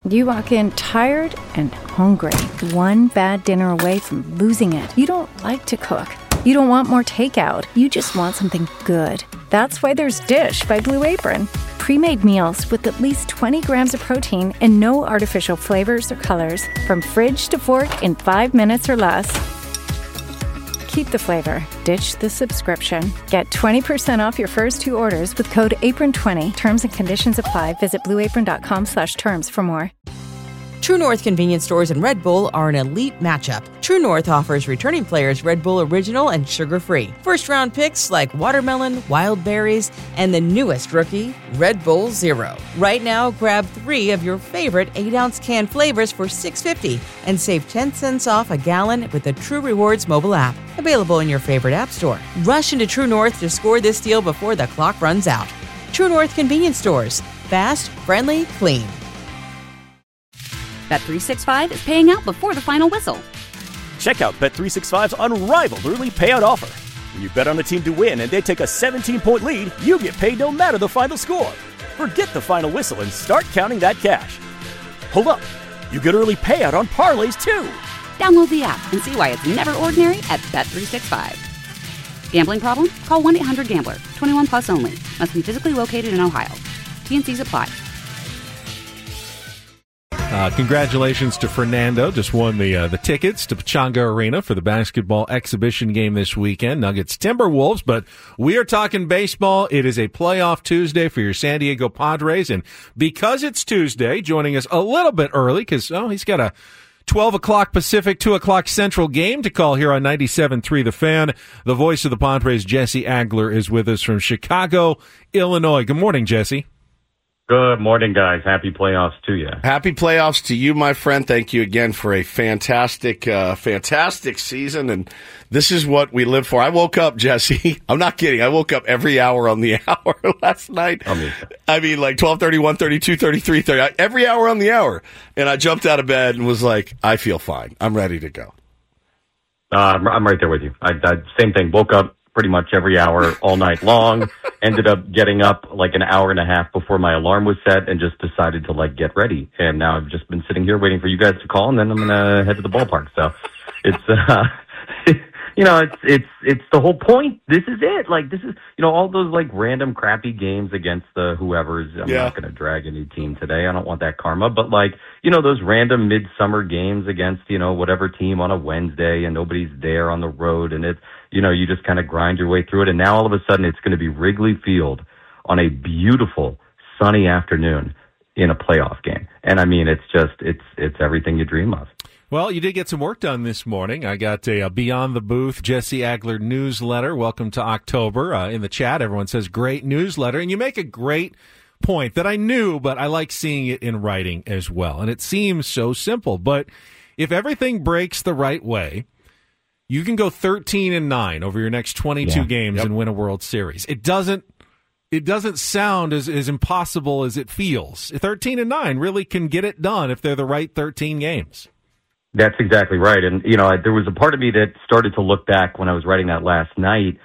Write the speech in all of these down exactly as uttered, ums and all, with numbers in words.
You walk in tired and hungry, one bad dinner away from losing it. You don't like to cook. You don't want more takeout. You just want something good. That's why there's Dish by Blue Apron. Pre-made meals with at least twenty grams of protein and no artificial flavors or colors. From fridge to fork in five minutes or less. Keep the flavor. Ditch the subscription. Get twenty percent off your first two orders with code apron twenty. Terms and conditions apply. Visit blueapron.com slash terms for more. True North convenience stores and Red Bull are an elite matchup. True North offers returning players Red Bull Original and sugar-free. First-round picks like watermelon, wild berries, and the newest rookie, Red Bull Zero. Right now, grab three of your favorite eight-ounce can flavors for six dollars and fifty cents and save ten cents off a gallon with the True Rewards mobile app. Available in your favorite app store. Rush into True North to score this deal before the clock runs out. True North convenience stores. Fast, friendly, clean. Bet three sixty-five is paying out before the final whistle. Check out Bet three sixty-five's unrivaled early payout offer. When you bet on a team to win and they take a seventeen-point lead, you get paid no matter the final score. Forget the final whistle and start counting that cash. Hold up. You get early payout on parlays, too. Download the app and see why it's never ordinary at Bet three sixty-five. Gambling problem? Call one eight hundred gambler. twenty-one plus only. Must be physically located in Ohio. T and Cs apply. Uh, congratulations to Fernando. Just won the uh, the tickets to Pechanga Arena for the basketball exhibition game this weekend. Nuggets Timberwolves, but we are talking baseball. It is a playoff Tuesday for your San Diego Padres, and because it's Tuesday, joining us a little bit early because oh, he's got a twelve o'clock Pacific, two o'clock Central game to call here on ninety-seven point three The Fan. The voice of the Padres, Jesse Agler, is with us from Chicago, Illinois. Good morning, Jesse. Good morning, guys. Happy playoffs to you. Happy playoffs to you, my friend. Thank you again for a fantastic, uh, fantastic season. And this is what we live for. I woke up, Jesse. I'm not kidding. I woke up every hour on the hour last night. I mean, I mean like twelve thirty, one thirty, two thirty, three thirty, every hour on the hour. And I jumped out of bed and was like, I feel fine. I'm ready to go. Uh, I'm, I'm right there with you. I, I same thing. Woke up pretty much every hour all night long. Ended up getting up like an hour and a half before my alarm was set and just decided to like get ready. And now I've just been sitting here waiting for you guys to call, and then I'm gonna head to the ballpark. So it's uh you know, it's it's it's the whole point. This is it. Like this is you know, all those like random crappy games against the whoever's I'm yeah. not gonna drag any team today. I don't want that karma. But like, you know, those random midsummer games against, you know, whatever team on a Wednesday and nobody's there on the road, and it's you know, you just kind of grind your way through it. And now all of a sudden it's going to be Wrigley Field on a beautiful sunny afternoon in a playoff game. And I mean, it's just, it's, it's everything you dream of. Well, you did get some work done this morning. I got a, a Beyond the Booth Jesse Agler newsletter. Welcome to October. Uh, in the chat, everyone says great newsletter. And you make a great point that I knew, but I like seeing it in writing as well. And it seems so simple. But if everything breaks the right way, you can go thirteen and nine over your next twenty-two yeah. games yep. and win a World Series. It doesn't it doesn't sound as, as impossible as it feels. thirteen and nine really can get it done if they're the right thirteen games. That's exactly right. And, you know, I, there was a part of me that started to look back when I was writing that last night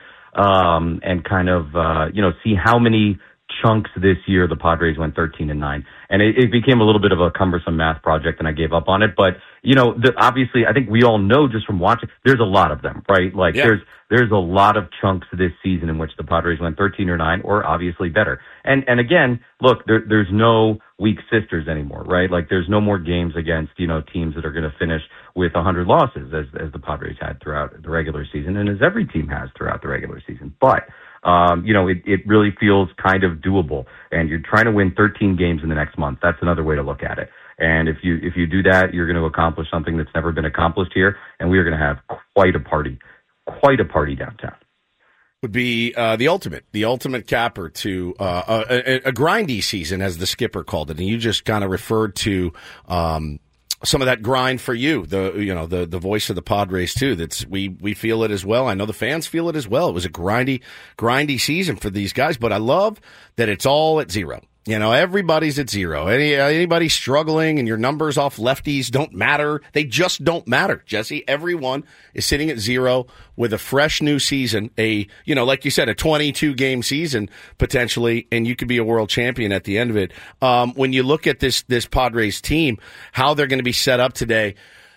um, and kind of, uh, you know, see how many chunks this year the Padres went thirteen and nine. And it, it became a little bit of a cumbersome math project, and I gave up on it. But, you know, the, obviously, I think we all know just from watching, there's a lot of them, right? Like, yeah. there's there's a lot of chunks this season in which the Padres went thirteen or nine, or obviously better. And and again, look, there, there's no weak sisters anymore, right? Like, there's no more games against, you know, teams that are going to finish with one hundred losses, as as the Padres had throughout the regular season, and as every team has throughout the regular season. But Um, you know, it, it really feels kind of doable, and you're trying to win thirteen games in the next month. That's another way to look at it. And if you, if you do that, you're going to accomplish something that's never been accomplished here. And we are going to have quite a party, quite a party downtown. Would be, uh, the ultimate, the ultimate capper to, uh, a, a, a grindy season, as the skipper called it. And you just kind of referred to, um, some of that grind for you, the you know the the voice of the Padres too. That's we we feel it as well. I know the fans feel it as well. It was a grindy grindy season for these guys, but I love that it's all at zero. You know, everybody's at zero. Any anybody struggling and your numbers off lefties don't matter. They just don't matter, Jesse. Everyone is sitting at zero with a fresh new season, a, you know, like you said, a twenty-two game season potentially, and you could be a world champion at the end of it. Um, when you look at this this Padres team, how they're going to be set up today,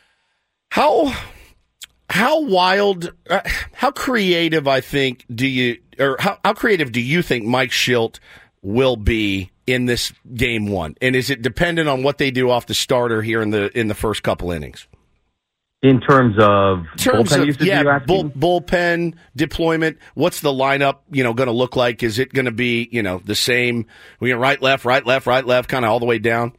how how wild, uh, how creative, I think, do you, or how, how creative do you think Mike Shildt will be in this game one? And is it dependent on what they do off the starter here in the in the first couple innings? In terms of in terms bullpen of usage, yeah, you asking? bull, bullpen deployment, what's the lineup, you know, going to look like? Is it going to be, you know, the same, we going right, left, right, left, right, left, kind of all the way down?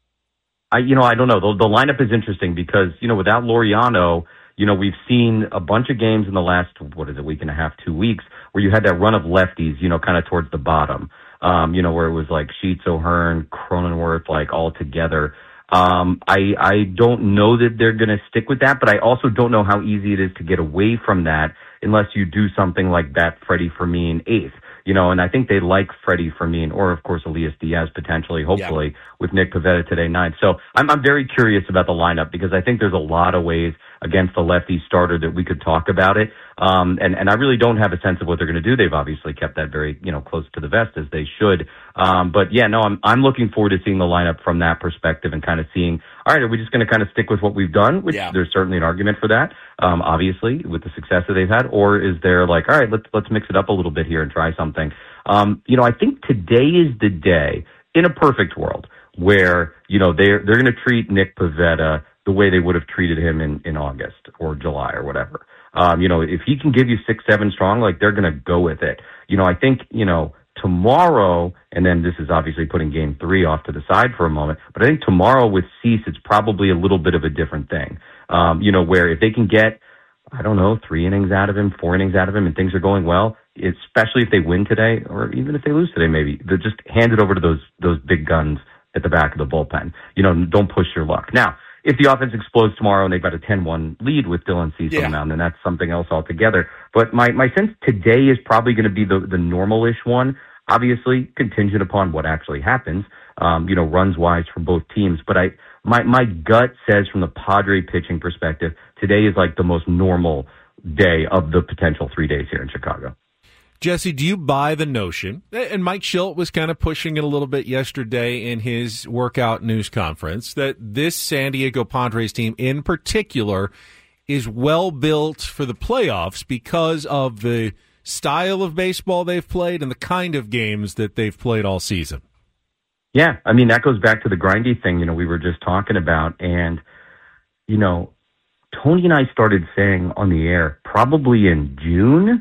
I, you know, I don't know. The, the lineup is interesting because, you know, without Laureano, you know, we've seen a bunch of games in the last, what is it, week and a half, two weeks, where you had that run of lefties, you know, kind of towards the bottom. Um, you know, where it was like Sheets, O'Hearn, Cronenworth, like all together. Um, I, I don't know that they're going to stick with that, but I also don't know how easy it is to get away from that unless you do something like that Freddie Fermin eighth. You know, and I think they like Freddie Fermin, or of course Elias Diaz potentially, hopefully, yeah. with Nick Pivetta today ninth. So I'm, I'm very curious about the lineup because I think there's a lot of ways against the lefty starter that we could talk about it. Um, and, and I really don't have a sense of what they're going to do. They've obviously kept that very, you know, close to the vest as they should. Um, but yeah, no, I'm, I'm looking forward to seeing the lineup from that perspective and kind of seeing, all right, are we just going to kind of stick with what we've done? Which yeah. there's certainly an argument for that, um, obviously, with the success that they've had. Or is there like, all right, let's, let's mix it up a little bit here and try something. Um, you know, I think today is the day in a perfect world where, you know, they're, they're going to treat Nick Pivetta the way they would have treated him in, in August or July or whatever. Um, you know, if he can give you six, seven strong, like they're going to go with it. You know, I think, you know, tomorrow, and then this is obviously putting game three off to the side for a moment, but I think tomorrow with Cease, it's probably a little bit of a different thing. Um, you know, where if they can get, I don't know, three innings out of him, four innings out of him, and things are going well, especially if they win today, or even if they lose today, maybe, they'll just hand it over to those, those big guns at the back of the bullpen. You know, don't push your luck. Now, if the offense explodes tomorrow and they've got a ten one lead with Dylan Cease yeah. on the mound, then that's something else altogether. But my, my sense today is probably going to be the, the normal-ish one, obviously contingent upon what actually happens, um, you know, runs-wise for both teams. But I my, my gut says from the Padre pitching perspective, today is like the most normal day of the potential three days here in Chicago. Jesse, do you buy the notion, and Mike Shildt was kind of pushing it a little bit yesterday in his workout news conference, that this San Diego Padres team in particular is well built for the playoffs because of the style of baseball they've played and the kind of games that they've played all season? Yeah, I mean, that goes back to the grindy thing, you know, we were just talking about. And, you know, Tony and I started saying on the air, probably in June,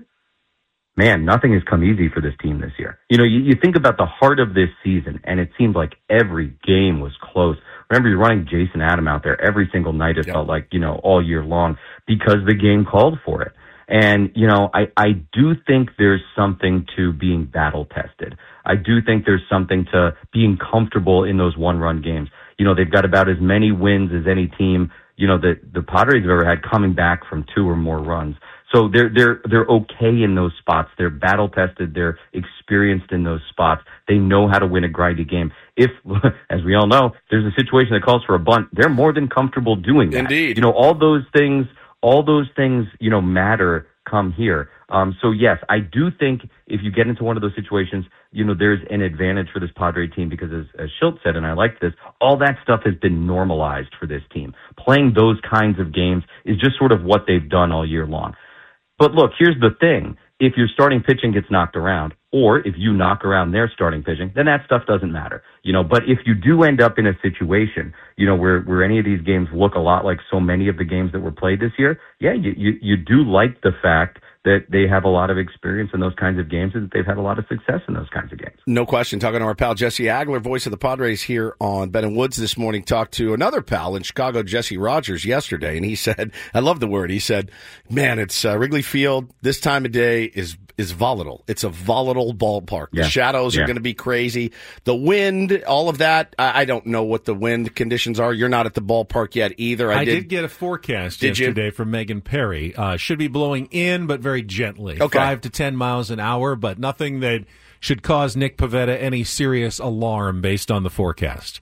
man, nothing has come easy for this team this year. You know, you, you think about the heart of this season, and it seemed like every game was close. Remember, you're running Jason Adam out there every single night, it yep. felt like, you know, all year long, because the game called for it. And, you know, I, I do think there's something to being battle-tested. I do think there's something to being comfortable in those one-run games. You know, they've got about as many wins as any team, you know, that the Padres have ever had coming back from two or more runs. So they're they're they're okay in those spots. They're battle tested. They're experienced in those spots. They know how to win a grindy game. If, as we all know, there's a situation that calls for a bunt, they're more than comfortable doing that. Indeed. You know, all those things, all those things, you know, matter come here. Um, so yes, I do think if you get into one of those situations, you know, there's an advantage for this Padre team because as, as Shildt said, and I like this, all that stuff has been normalized for this team. Playing those kinds of games is just sort of what they've done all year long. But look, here's the thing. If your starting pitching gets knocked around, or if you knock around their starting pitching, then that stuff doesn't matter. You know, but if you do end up in a situation, you know, where, where any of these games look a lot like so many of the games that were played this year, yeah, you, you, you do like the fact that they have a lot of experience in those kinds of games and that they've had a lot of success in those kinds of games. No question. Talking to our pal Jesse Agler, voice of the Padres here on Ben and Woods this morning, talked to another pal in Chicago, Jesse Rogers, yesterday, and he said, I love the word, he said, man, it's uh, Wrigley Field, this time of day is is volatile. It's a volatile ballpark. The yeah. shadows yeah. are going to be crazy. The wind, all of that, I, I don't know what the wind conditions are. You're not at the ballpark yet either. I, I did, did get a forecast did yesterday you? from Megan Perry. Uh, should be blowing in, but very gently. Okay. Five to ten miles an hour, but nothing that should cause Nick Pivetta any serious alarm based on the forecast?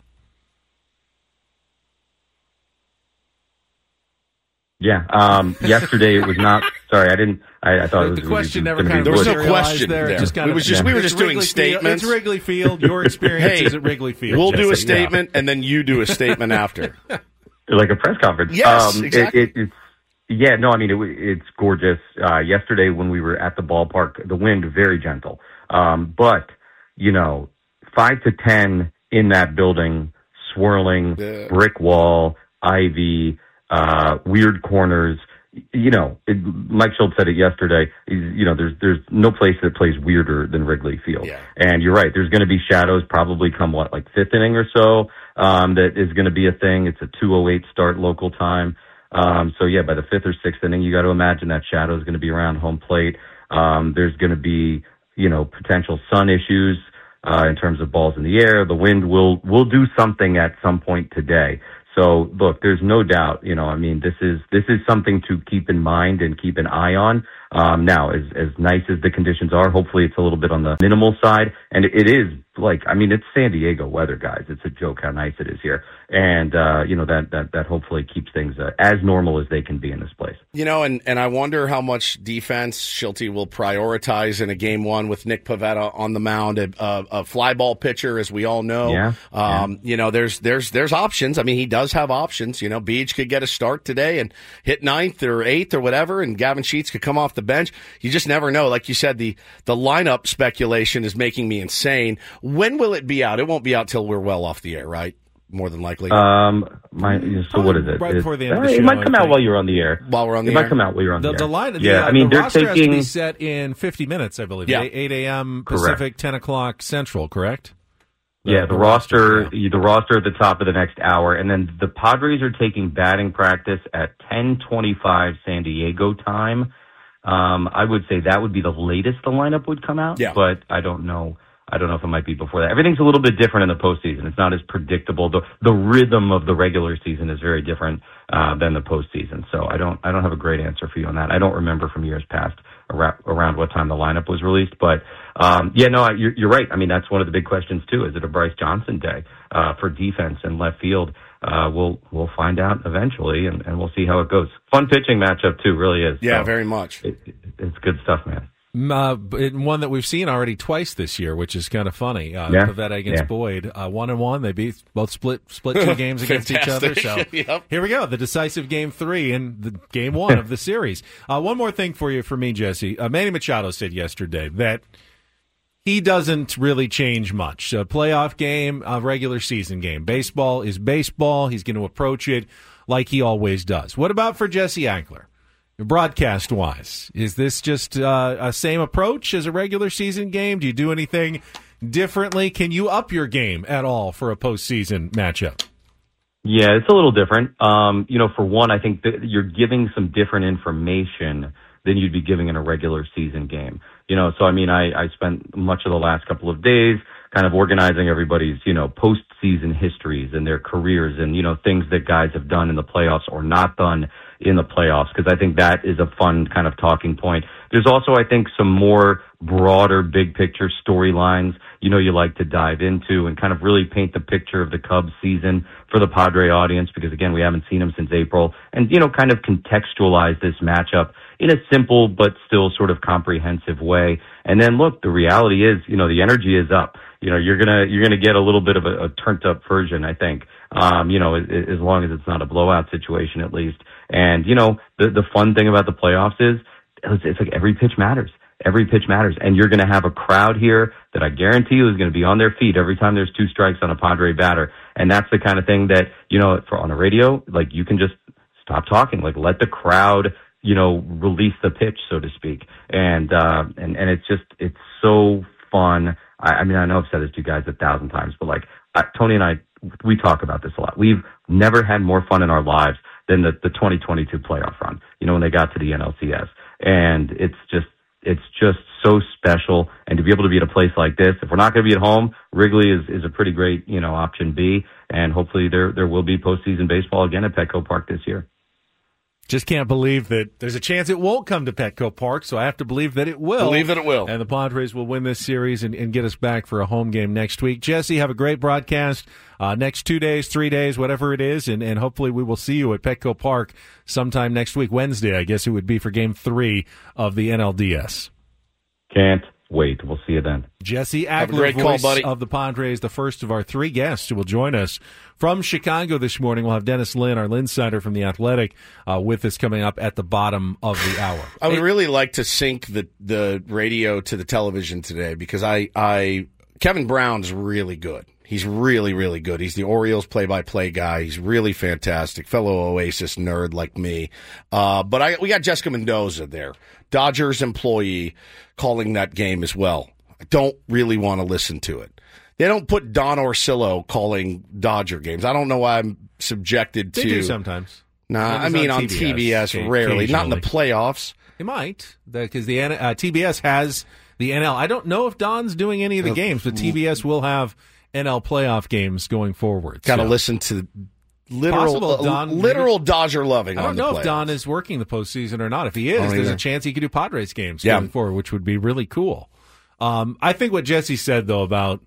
Yeah. Um, yesterday it was not. Sorry, I didn't. I, I thought it was. The question never kind of there was no materialized question there. there. Just kind we of, was just yeah. we were just doing Wrigley statements. Field. It's Wrigley Field. Your experiences hey, at Wrigley Field. We'll Jesse. do a statement yeah. and then you do a statement after. Like a press conference. Yes, um, exactly. It, it, it's yeah. No, I mean it, it's gorgeous. Uh, yesterday when we were at the ballpark, the wind very gentle, um, but you know, five to ten in that building, swirling, yeah. brick wall, ivy, uh, weird corners. You know, it, Mike Schultz said it yesterday. You know, there's there's no place that plays weirder than Wrigley Field. Yeah. And you're right. There's going to be shadows probably come what like fifth inning or so. Um, that is going to be a thing. It's a two oh eight start local time. Um, so yeah, by the fifth or sixth inning, you got to imagine that shadow is going to be around home plate. Um, there's going to be you know potential sun issues uh, in terms of balls in the air. The wind will will do something at some point today. So look, there's no doubt, you know, I mean, this is, this is something to keep in mind and keep an eye on. Um, now, as, as nice as the conditions are, hopefully it's a little bit on the minimal side. And it, it is like, I mean, it's San Diego weather, guys. It's a joke how nice it is here. And, uh, you know, that, that, that hopefully keeps things uh, as normal as they can be in this place. You know, and, and I wonder how much defense Schulte will prioritize in a game one with Nick Pivetta on the mound, a, a, a fly ball pitcher, as we all know. Yeah, um, yeah. You know, there's, there's, there's options. I mean, he does have options. You know, Beach could get a start today and hit ninth or eighth or whatever, and Gavin Sheets could come off the bench. You just never know. Like you said, the, the lineup speculation is making me insane. When will it be out? It won't be out till we're well off the air, right? More than likely. Um, my, so what is it? Right before the end of the it show, might come I out think. while you're on the air. While we're on the it air? might come out while you're on the, The, air. the line, yeah, the, I mean, the they're roster taking has to be set in fifty minutes, I believe. Yeah. eight a.m. Pacific, ten o'clock Central, correct? The, yeah, the, the roster, roster yeah. the roster at the top of the next hour, and then the Padres are taking batting practice at ten twenty-five San Diego time. Um, I would say that would be the latest the lineup would come out, yeah. but I don't know. I don't know if it might be before that. Everything's a little bit different in the postseason. It's not as predictable. The the rhythm of the regular season is very different uh, than the postseason. So I don't I don't have a great answer for you on that. I don't remember from years past around, around what time the lineup was released. But um, yeah, no, you're, you're right. I mean, that's one of the big questions too. Is it a Bryce Johnson day uh, for defense and left field? Uh, we'll we'll find out eventually, and, and we'll see how it goes. Fun pitching matchup too, really is. Yeah, so very much. It, it, it's good stuff, man. Uh, one that we've seen already twice this year, which is kind of funny. Uh, yeah. Pivetta against yeah. Boyd, uh, one and one. They beat both split split two games against each other. So yep. Here we go, the decisive game three and the game one of the series. Uh, one more thing for you, for me, Jesse. Uh, Manny Machado said yesterday that he doesn't really change much. A playoff game, a regular season game. Baseball is baseball. He's going to approach it like he always does. What about for Jesse Ankler? Broadcast-wise, is this just uh, a same approach as a regular season game? Do you do anything differently? Can you up your game at all for a postseason matchup? Yeah, it's a little different. Um, you know, for one, I think that you're giving some different information than you'd be giving in a regular season game. You know, so I mean, I, I spent much of the last couple of days kind of organizing everybody's, you know, postseason histories and their careers and, you know, things that guys have done in the playoffs or not done in the playoffs, because I think that is a fun kind of talking point. There's also, I think, some more broader, big picture storylines, you know, you like to dive into and kind of really paint the picture of the Cubs season for the Padre audience, because again, we haven't seen them since April, and, you know, kind of contextualize this matchup in a simple but still sort of comprehensive way. And then look, the reality is, you know, the energy is up. You know, you're gonna you're gonna get a little bit of a, a turned up version, I think. Um, you know, as, as long as it's not a blowout situation, at least. And you know, the the fun thing about the playoffs is it's, it's like every pitch matters. Every pitch matters, and you're going to have a crowd here that I guarantee you is going to be on their feet every time there's two strikes on a Padre batter. And that's the kind of thing that, you know, for on a radio, like you can just stop talking, like let the crowd, you know, release the pitch, so to speak. And uh, and and it's just it's so fun. I, I mean, I know I've said this to you guys a thousand times, but like uh, Tony and I, we talk about this a lot. We've never had more fun in our lives than the, the twenty twenty-two playoff run, you know, when they got to the N L C S. And it's just, it's just so special. And to be able to be at a place like this, if we're not going to be at home, Wrigley is, is a pretty great, you know, option B. And hopefully there, there will be postseason baseball again at Petco Park this year. Just can't believe that there's a chance it won't come to Petco Park, so I have to believe that it will. Believe that it will. And the Padres will win this series and, and get us back for a home game next week. Jesse, have a great broadcast uh, next two days, three days, whatever it is, and, and hopefully we will see you at Petco Park sometime next week. Wednesday, I guess it would be for Game three of the N L D S. Can't wait. We'll see you then. Jesse Have a Agler, great voice call, buddy. of the Padres, the first of our three guests who will join us from Chicago this morning. We'll have Dennis Lin, our Linsider from The Athletic, uh, with us coming up at the bottom of the hour. I would really like to sync the, the radio to the television today because I, I Kevin Brown's really good. He's really, really good. He's the Orioles play-by-play guy. He's really fantastic. Fellow Oasis nerd like me. Uh, but I, we got Jessica Mendoza there, Dodgers employee, calling that game as well. I don't really want to listen to it. They don't put Don Orsillo calling Dodger games. I don't know why I'm subjected to. They do sometimes. Nah, I mean on T B S, T B S rarely. Not in the playoffs. They might, because the, the uh, T B S has the N L. I don't know if Don's doing any of the games, but T B S will have N L playoff games going forward. Got to so. listen to literal, uh, Don, literal Dodger loving. I don't on know the if Don is working the postseason or not. If he is, there's either. a chance he could do Padres games yeah. going forward, which would be really cool. Um, I think what Jesse said though about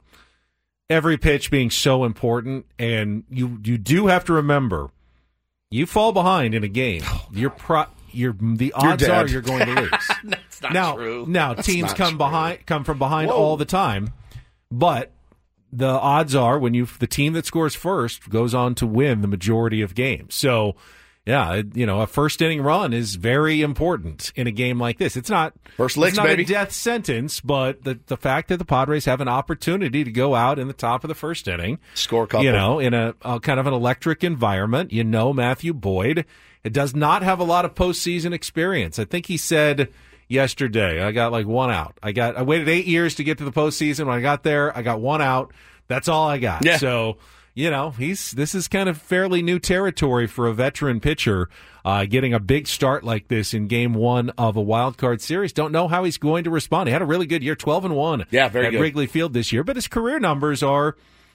every pitch being so important, and you you do have to remember, you fall behind in a game, you're pro. You're, the odds you're are you're going to lose. That's not now, true. now That's teams not come true. behind, come from behind Whoa. all the time, but the odds are when you the team that scores first goes on to win the majority of games. So, yeah, you know, a first inning run is very important in a game like this. It's not first licks, it's not baby. a death sentence, but the the fact that the Padres have an opportunity to go out in the top of the first inning, score a couple, you know, in a, a kind of an electric environment. You know, Matthew Boyd. It does not have a lot of postseason experience. I think he said yesterday, I got like one out. I got I waited eight years to get to the postseason. When I got there, I got one out. That's all I got. Yeah. So, you know, he's this is kind of fairly new territory for a veteran pitcher, uh, getting a big start like this in game one of a wild card series. Don't know how he's going to respond. He had a really good year, twelve and one yeah, very at good. Wrigley Field this year, but his career numbers are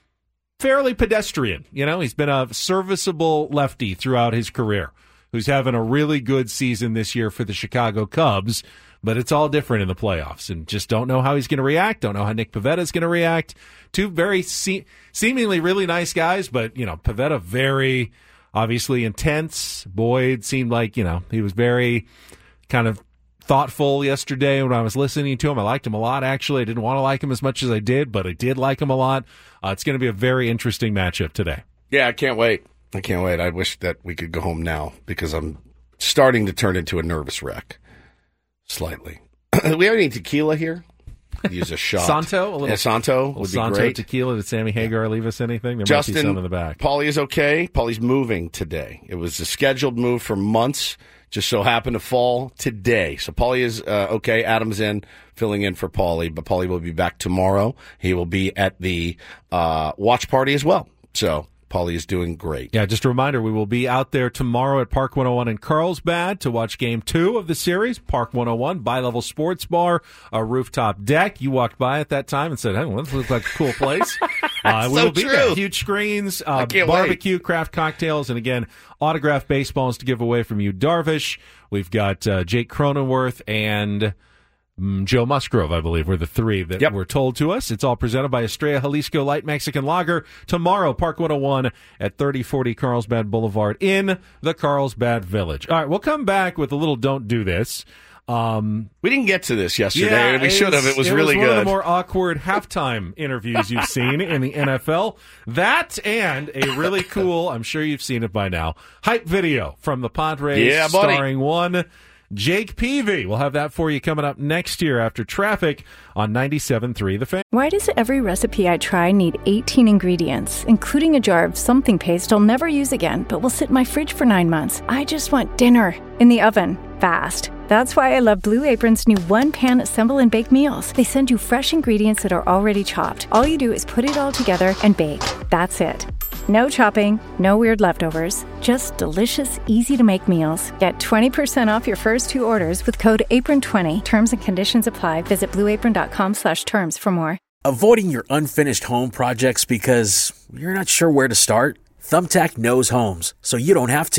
fairly pedestrian. You know, he's been a serviceable lefty throughout his career, who's having a really good season this year for the Chicago Cubs, but it's all different in the playoffs, and just don't know how he's going to react, don't know how Nick Pivetta is going to react. Two very se- seemingly really nice guys, but, you know, Pivetta very obviously intense. Boyd seemed like, you know, he was very kind of thoughtful yesterday when I was listening to him. I liked him a lot, actually. I didn't want to like him as much as I did, but I did like him a lot. Uh, it's going to be a very interesting matchup today. Yeah, I can't wait. I can't wait. I wish that we could go home now because I'm starting to turn into a nervous wreck. Slightly. Do we have any tequila here? Could use a shot. Santo? A little, yeah, Santo would be Santo great. tequila. Did Sammy Hagar leave us anything? There Justin, might be some in the back. Paulie is okay. Paulie's moving today. It was a scheduled move for months. Just so happened to fall today. So Paulie is uh, okay. Adam's in, filling in for Paulie. But Paulie will be back tomorrow. He will be at the uh, watch party as well. So Paulie is doing great. Yeah, just a reminder, we will be out there tomorrow at Park one oh one in Carlsbad to watch game two of the series. Park one oh one, bi-level sports bar, a rooftop deck. You walked by at that time and said, hey, well, this looks like a cool place. uh, we so will be true. there. Huge screens, uh, barbecue, wait. craft cocktails, and again, autographed baseballs to give away from you, Darvish. We've got uh, Jake Cronenworth and Mm, Joe Musgrove, I believe, were the three that yep. were told to us. It's all presented by Estrella Jalisco Light Mexican Lager. Tomorrow, Park one oh one at thirty forty Carlsbad Boulevard in the Carlsbad Village. All right, we'll come back with a little Don't Do This. Um, we didn't get to this yesterday. Yeah, we should have. It was it really was one good. of the more awkward halftime interviews you've seen in the N F L. That and a really cool, I'm sure you've seen it by now, hype video from the Padres yeah, buddy. starring one Jake Peavy. We'll have that for you coming up next year after traffic on ninety-seven point three The Fan. Why does every recipe I try need eighteen ingredients, including a jar of something paste I'll never use again, but will sit in my fridge for nine months? I just want dinner in the oven, fast. That's why I love Blue Apron's new one-pan assemble and bake meals. They send you fresh ingredients that are already chopped. All you do is put it all together and bake. That's it. No chopping, no weird leftovers, just delicious, easy-to-make meals. Get twenty percent off your first two orders with code apron twenty. Terms and conditions apply. Visit blueapron.com slash terms for more. Avoiding your unfinished home projects because you're not sure where to start? Thumbtack knows homes, so you don't have to.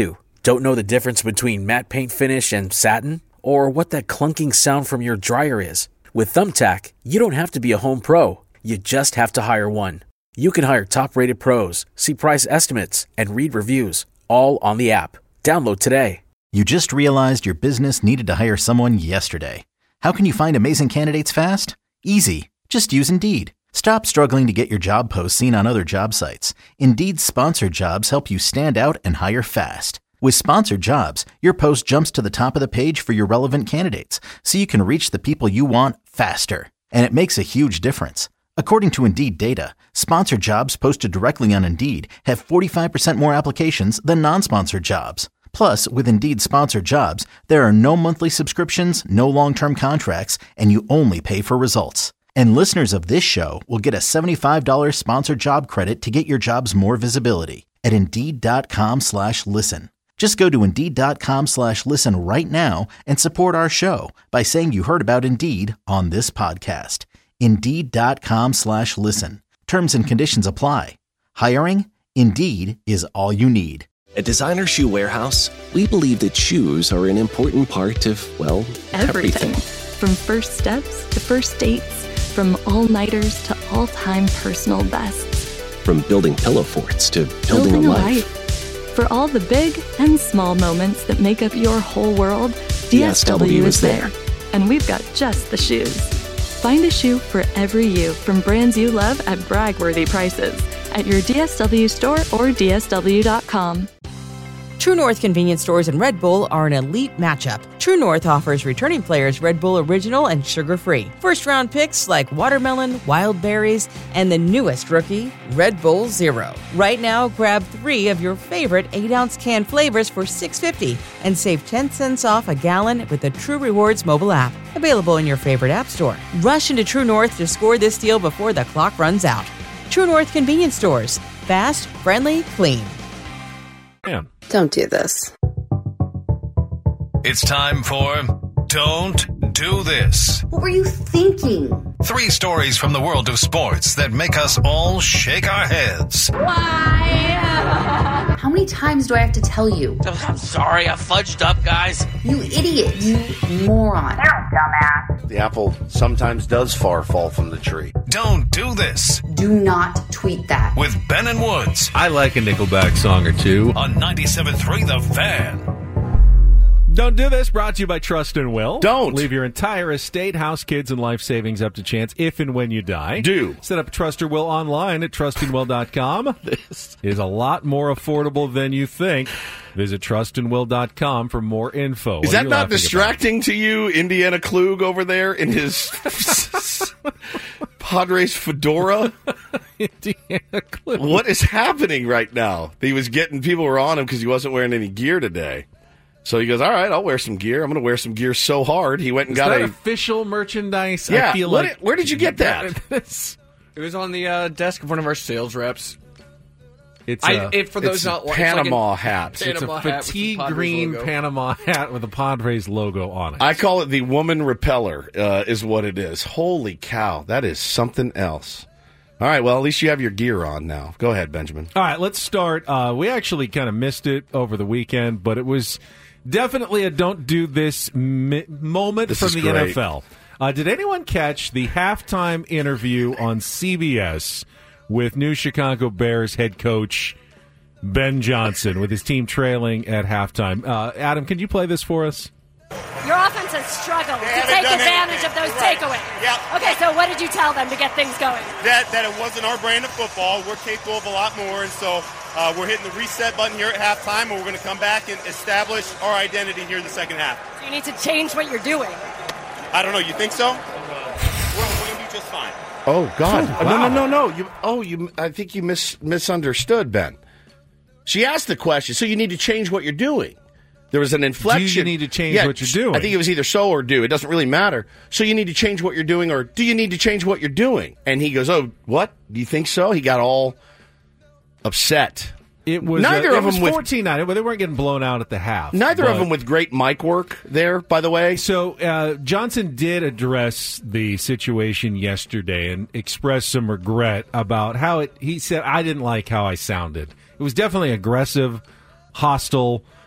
Don't know the difference between matte paint finish and satin? Or what that clunking sound from your dryer is? With Thumbtack, you don't have to be a home pro. You just have to hire one. You can hire top-rated pros, see price estimates, and read reviews, all on the app. Download today. You just realized your business needed to hire someone yesterday. How can you find amazing candidates fast? Easy. Just use Indeed. Stop struggling to get your job posts seen on other job sites. Indeed's sponsored jobs help you stand out and hire fast. With sponsored jobs, your post jumps to the top of the page for your relevant candidates, so you can reach the people you want faster. And it makes a huge difference. According to Indeed data, sponsored jobs posted directly on Indeed have forty-five percent more applications than non-sponsored jobs. Plus, with Indeed sponsored jobs, there are no monthly subscriptions, no long-term contracts, and you only pay for results. And listeners of this show will get a seventy-five dollars sponsored job credit to get your jobs more visibility at Indeed.com slash listen. Just go to Indeed.com slash listen right now and support our show by saying you heard about Indeed on this podcast. Indeed.com slash listen. Terms and conditions apply. Hiring? Indeed is all you need. At Designer Shoe Warehouse, we believe that shoes are an important part of, well, everything. Everything. From first steps to first dates, from all-nighters to all-time personal bests. From building pillow forts to building, Building a a life. life. For all the big and small moments that make up your whole world, D S W is there. And we've got just the shoes. Find a shoe for every you from brands you love at brag-worthy prices at your D S W store or D S W dot com. True North convenience stores and Red Bull are an elite matchup. True North offers returning players Red Bull Original and sugar-free. First-round picks like watermelon, wild berries, and the newest rookie, Red Bull Zero. Right now, grab three of your favorite eight-ounce can flavors for six dollars and fifty cents and save ten cents off a gallon with the True Rewards mobile app. Available in your favorite app store. Rush into True North to score this deal before the clock runs out. True North convenience stores. Fast, friendly, clean. Man. Don't do this. It's time for Don't Do This. What were you thinking? Three stories from the world of sports that make us all shake our heads. Why? How many times do I have to tell you? I'm sorry, I fudged up, guys. You idiot. You moron. You're a dumbass. The apple sometimes does far fall from the tree. Don't do this. Do not tweet that. With Ben and Woods. I like a Nickelback song or two. On ninety-seven point three The Fan. Don't do this. Brought to you by Trust and Will. Don't. Leave your entire estate, house, kids, and life savings up to chance if and when you die. Do. Set up Trust or Will online at trust and will dot com. This is a lot more affordable than you think. Visit trust and will dot com for more info. Is that not distracting to you, Indiana Klug over there in his Padres fedora? Indiana Klug. What is happening right now? He was getting people were on him because he wasn't wearing any gear today. So he goes, all right, I'll wear some gear. I'm going to wear some gear so hard. He went and is got that a official merchandise. Yeah, I feel what like it, where did you get that? It was on the uh, desk of one of our sales reps. It's I, a, it, for those it's not Panama it's like hat. It's Panama a hat fatigue with the green logo. Panama hat with a Padres logo on it. I call it the woman repeller, uh, is what it is. Holy cow, that is something else. All right, well, at least you have your gear on now. Go ahead, Benjamin. All right, let's start. Uh, we actually kind of missed it over the weekend, but it was definitely a don't do this mi- moment This from is the great. N F L. Uh, did anyone catch the halftime interview on C B S with new Chicago Bears head coach Ben Johnson with his team trailing at halftime? Uh, Adam, can you play this for us? Your offense has struggled to take advantage of those right. takeaways. Yeah. Okay, so what did you tell them to get things going? That that it wasn't our brand of football. We're capable of a lot more, and so uh, we're hitting the reset button here at halftime, and we're going to come back and establish our identity here in the second half. So you need to change what you're doing. I don't know. You think so? We're, we're going to do just fine. Oh God! Oh, No, wow. no, no, no! You, oh, you. I think you mis- misunderstood, Ben. She asked the question, so you need to change what you're doing. There was an inflection. Do you need to change Yeah, what you're doing? I think it was either so or do. It doesn't really matter. So you need to change what you're doing, or do you need to change what you're doing? And he goes, "Oh, what? Do you think so?" He got all upset. It was neither uh, of it was them with fourteen nine, but they weren't getting blown out at the half. neither but, of them with great mic work there. By the way, So uh, Johnson did address the situation yesterday and expressed some regret about how it. He said, "I didn't like how I sounded. It was definitely aggressive, hostile."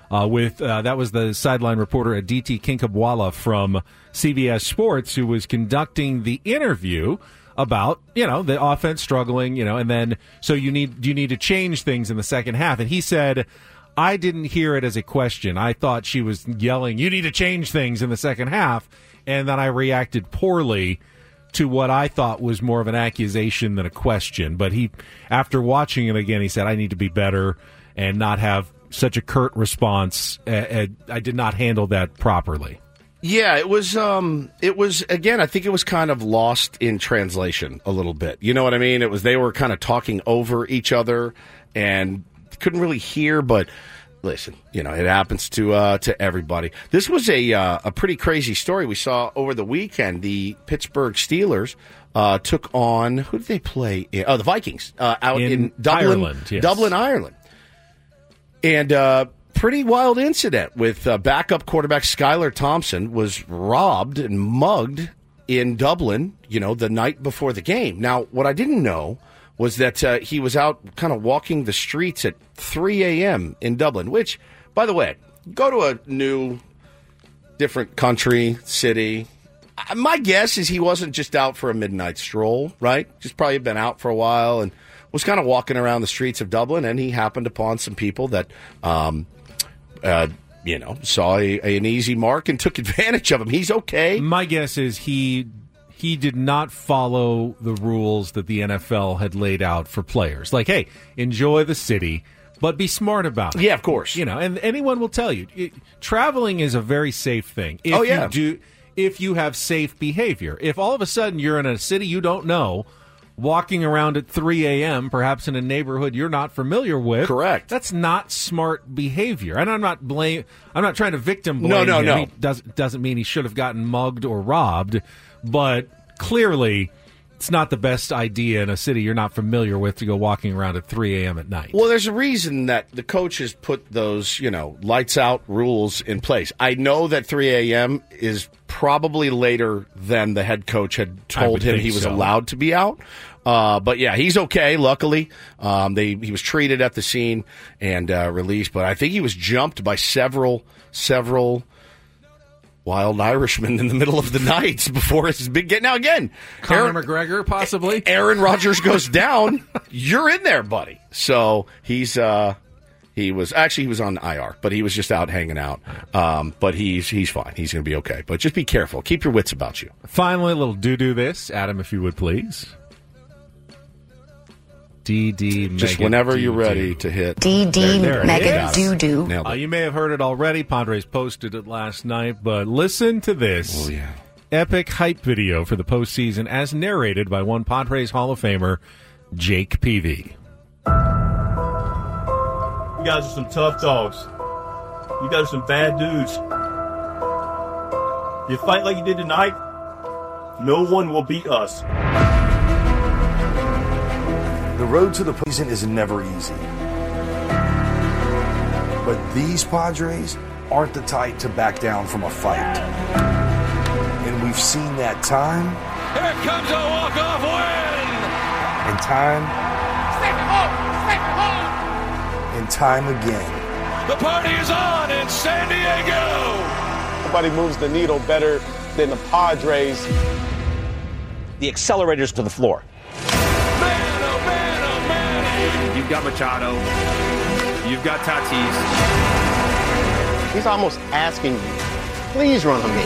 uh, with uh, that was the sideline reporter Aditi Kinkhabwala from C B S Sports, who was conducting the interview about, you know, the offense struggling, you know, and then so you need you need to change things in the second half. And he said, I didn't hear it as a question. I thought she was yelling, you need to change things in the second half. And then I reacted poorly to what I thought was more of an accusation than a question. But he, after watching it again, he said, I need to be better and not have such a curt response. Uh, I did not handle that properly. Yeah, it was, um, it was, again, I think it was kind of lost in translation a little bit. You know what I mean? It was, they were kind of talking over each other and couldn't really hear, but listen, you know, it happens to uh, to everybody. This was a uh, a pretty crazy story we saw over the weekend. The Pittsburgh Steelers uh, took on, who did they play? In? Oh, the Vikings uh, out in, in Dublin, Ireland, yes. Dublin, Ireland. And uh, pretty wild incident with uh, backup quarterback Skylar Thompson was robbed and mugged in Dublin, you know, the night before the game. Now, what I didn't know was that uh, he was out kind of walking the streets at three a.m. in Dublin, which, by the way, go to a new, different country, city. My guess is he wasn't just out for a midnight stroll, right? Just probably been out for a while and was kind of walking around the streets of Dublin, and he happened upon some people that, um, uh, you know, saw a, a, an easy mark and took advantage of him. He's okay. My guess is he... He did not follow the rules that the N F L had laid out for players. Like, hey, enjoy the city, but be smart about it. Yeah, of course. You know, and anyone will tell you, it, traveling is a very safe thing. If oh, yeah. You do, if you have safe behavior. If all of a sudden you're in a city you don't know, walking around at three a.m., perhaps in a neighborhood you're not familiar with. Correct. That's not smart behavior. And I'm not blame. I'm not trying to victim blame No, no, him. no. He does, doesn't mean he should have gotten mugged or robbed. But clearly, it's not the best idea in a city you're not familiar with to go walking around at three a.m. at night. Well, there's a reason that the coaches put those, you know, lights out rules in place. I know that three a.m. is probably later than the head coach had told him he was so. allowed to be out. Uh, but yeah, he's okay. Luckily, um, they he was treated at the scene and uh, released. But I think he was jumped by several several. wild Irishman in the middle of the night before his big get. Now, again, Conor Aaron, McGregor, possibly. Aaron Rodgers goes down. You're in there, buddy. So he's uh, he was actually he was on I R, but he was just out hanging out. Um, but he's he's fine. He's going to be okay. But just be careful. Keep your wits about you. Finally, a little do do this, Adam, if you would please. D D Just Mega whenever Doo-doo. you're ready to hit. D D There- there it Mega is. Doo Doo. Nailed Uh, it. you may have heard it already. Padres posted it last night, but listen to this Oh, yeah. epic hype video for the postseason as narrated by one Padres Hall of Famer, Jake Peavy. You guys are some tough dogs. You guys are some bad dudes. You fight like you did tonight, no one will beat us. The road to the postseason is never easy. But these Padres aren't the type to back down from a fight. And we've seen that time. Here comes a walk-off win! And time. And time again. The party is on in San Diego! Nobody moves the needle better than the Padres. The accelerators to the floor. You've got Machado. You've got Tatis. He's almost asking you, please run on me.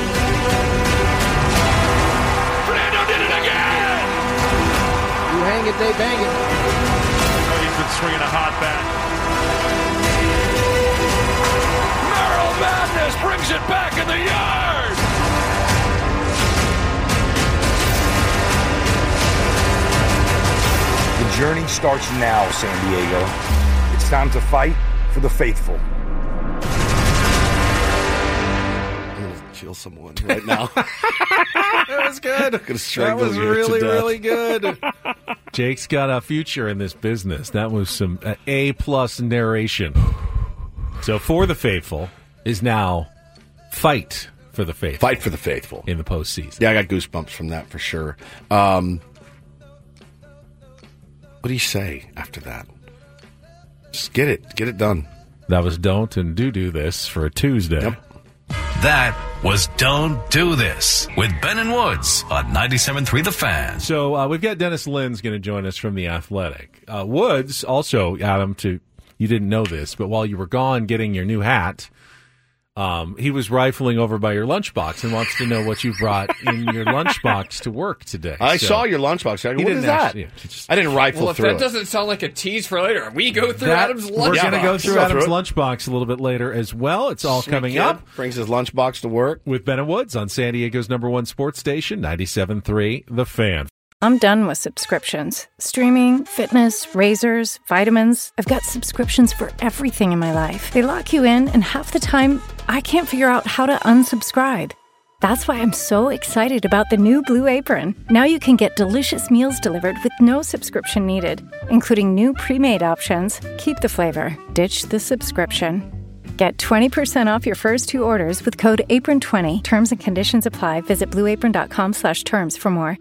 Fernando did it again! You hang it, they bang it. Oh, he's been swinging a hot bat. Merrill Madness brings it back in the yard! The journey starts now, San Diego. It's time to fight for the faithful. I'm going to kill someone right now. That was good. Gonna That strangle was you to really, death. really good. Jake's got a future in this business. That was some uh, A-plus narration. So For the Faithful is now Fight for the Faithful. Fight for the faithful. In the postseason. Yeah, I got goosebumps from that for sure. Um, what do you say after that? Just get it. Get it done. That was Don't and Do Do This for a Tuesday. Yep. That was Don't Do This with Ben and Woods on ninety-seven point three The Fan. So uh, we've got Dennis Lynn's going to join us from The Athletic. Uh, Woods also, Adam, to you didn't know this, but while you were gone getting your new hat, um, he was rifling over by your lunchbox and wants to know what you brought in your lunchbox to work today. I so, saw your lunchbox. I, what is that? Actually, yeah, just, I didn't rifle well, if through that it. doesn't sound like a tease for later, we go through that, Adam's lunchbox. We're going to go through Go Adam's through lunchbox a little bit later as well. It's all Sweet coming kid. up. Brings his lunchbox to work. With Ben and Woods on San Diego's number one sports station, ninety-seven point three The Fan. I'm done with subscriptions. Streaming, fitness, razors, vitamins. I've got subscriptions for everything in my life. They lock you in, and half the time, I can't figure out how to unsubscribe. That's why I'm so excited about the new Blue Apron. Now you can get delicious meals delivered with no subscription needed, including new pre-made options. Keep the flavor, ditch the subscription. Get twenty percent off your first two orders with code apron twenty. Terms and conditions apply. Visit blueapron.com slash terms for more.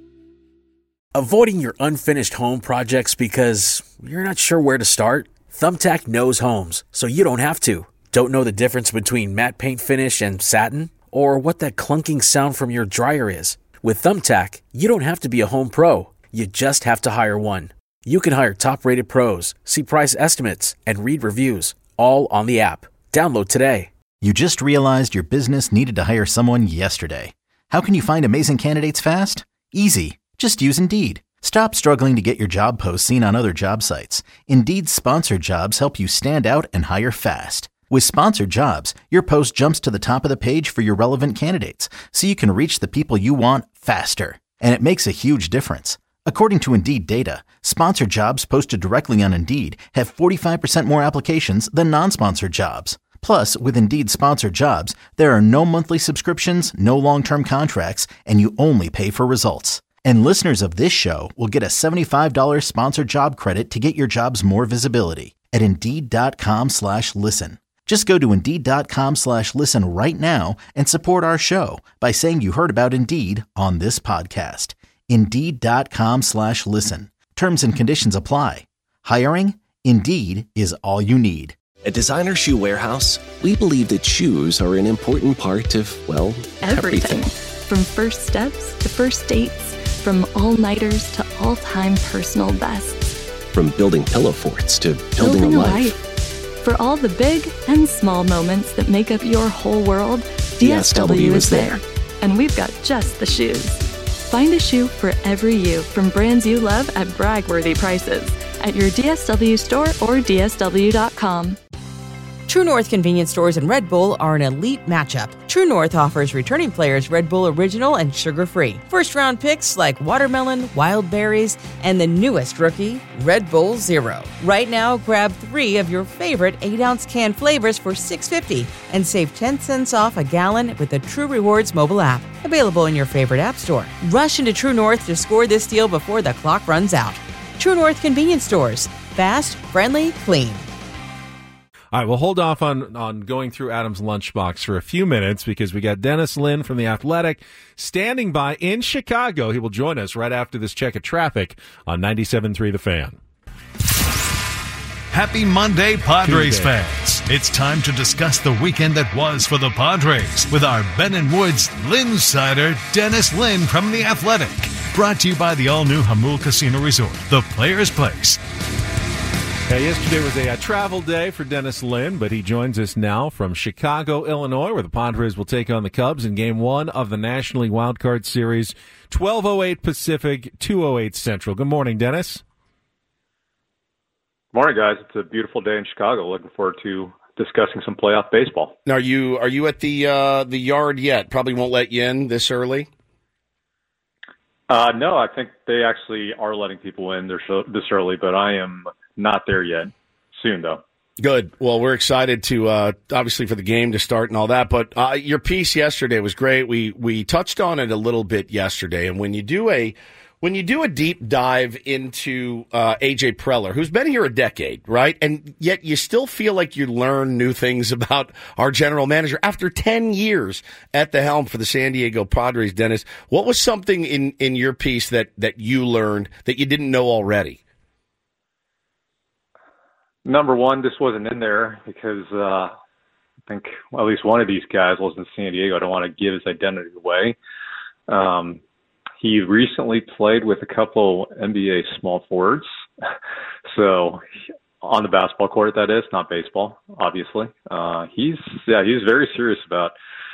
Avoiding your unfinished home projects because you're not sure where to start? Thumbtack knows homes, so you don't have to. Don't know the difference between matte paint finish and satin? Or what that clunking sound from your dryer is? With Thumbtack, you don't have to be a home pro. You just have to hire one. You can hire top-rated pros, see price estimates, and read reviews, all on the app. Download today. You just realized your business needed to hire someone yesterday. How can you find amazing candidates fast? Easy. Just use Indeed. Stop struggling to get your job posts seen on other job sites. Indeed's sponsored jobs help you stand out and hire fast. With sponsored jobs, your post jumps to the top of the page for your relevant candidates, so you can reach the people you want faster. And it makes a huge difference. According to Indeed data, sponsored jobs posted directly on Indeed have forty-five percent more applications than non-sponsored jobs. Plus, with Indeed sponsored jobs, there are no monthly subscriptions, no long-term contracts, and you only pay for results. And listeners of this show will get a seventy-five dollars sponsored job credit to get your jobs more visibility at Indeed.com slash listen. Just go to Indeed.com slash listen right now and support our show by saying you heard about Indeed on this podcast. Indeed.com slash listen. Terms and conditions apply. Hiring? Indeed is all you need. At Designer Shoe Warehouse, we believe that shoes are an important part of, well, Everything. everything. From first steps to first dates. From all-nighters to all-time personal bests. From building pillow forts to building, Building a a life. life. For all the big and small moments that make up your whole world, D S W is there. And we've got just the shoes. Find a shoe for every you from brands you love at brag-worthy prices at your D S W store or D S W dot com. True North convenience stores and Red Bull are an elite matchup. True North offers returning players Red Bull Original and sugar-free. First-round picks like watermelon, wild berries, and the newest rookie, Red Bull Zero. Right now, grab three of your favorite eight-ounce can flavors for six dollars and fifty cents and save ten cents off a gallon with the True Rewards mobile app. Available in your favorite app store. Rush into True North to score this deal before the clock runs out. True North convenience stores. Fast, friendly, clean. All right, we'll hold off on, on going through Adam's lunchbox for a few minutes because we got Dennis Lynn from The Athletic standing by in Chicago. He will join us right after this check of traffic on ninety-seven point three The Fan. Happy Monday, Padres Tuesday. fans. It's time to discuss the weekend that was for the Padres with our Ben and Woods Linsider, Dennis Lynn from The Athletic. Brought to you by the all-new Hamul Casino Resort, the Players' Place. Yeah, yesterday was a, a travel day for Dennis Lynn, but he joins us now from Chicago, Illinois, where the Padres will take on the Cubs in Game One of the National League Wild Card Series, twelve oh eight Pacific, two oh eight Central. Good morning, Dennis. Morning, guys. It's a beautiful day in Chicago. Looking forward to discussing some playoff baseball. Now, are you are you at the uh, the yard yet? Probably won't let you in this early. Uh, no, I think they actually are letting people in this early, but I am not there yet. Soon, though. Good. Well, we're excited to uh, obviously for the game to start and all that. But uh, your piece yesterday was great. We we touched on it a little bit yesterday. And when you do a when you do a deep dive into uh, A J Preller, who's been here a decade, right, and yet you still feel like you learn new things about our general manager after ten years at the helm for the San Diego Padres. Dennis, what was something in in your piece that that you learned that you didn't know already? number one, this wasn't in there because uh, I think well, at least one of these guys was in San Diego. I don't want to give his identity away. Um, he recently played with a couple N B A small forwards. So on the basketball court, that is, not baseball, obviously. Uh, he's, yeah, he's very serious about,